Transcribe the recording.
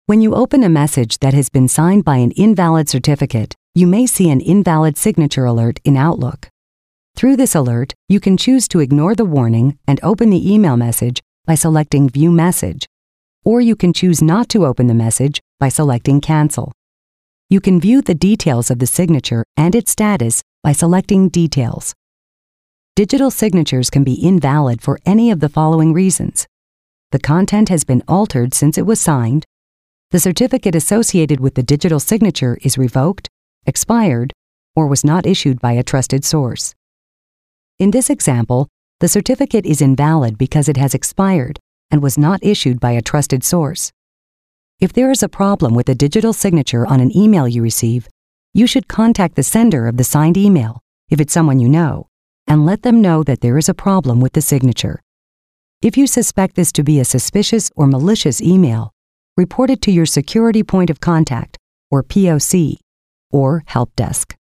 When you open a message that has been signed by an invalid certificate, you may see an invalid signature alert in Outlook. Through this alert, you can choose to ignore the warning and open the email message by selecting View Message, or you can choose not to open the message by selecting Cancel. You can view the details of the signature and its status by selecting Details. Digital signatures can be invalid for any of the following reasons. The content has been altered since it was signed, the certificate associated with the digital signature is revoked, expired, or was not issued by a trusted source. In this example, the certificate is invalid because it has expired and was not issued by a trusted source. If there is a problem with the digital signature on an email you receive, you should contact the sender of the signed email, if it's someone you know, and let them know that there is a problem with the signature. If you suspect this to be a suspicious or malicious email, report it to your Security Point of Contact, or POC, or Help Desk.